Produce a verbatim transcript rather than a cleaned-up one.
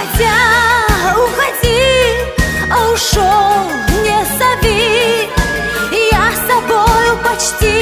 Уходя, уходи, а ушел, не зови. Я с тобою почти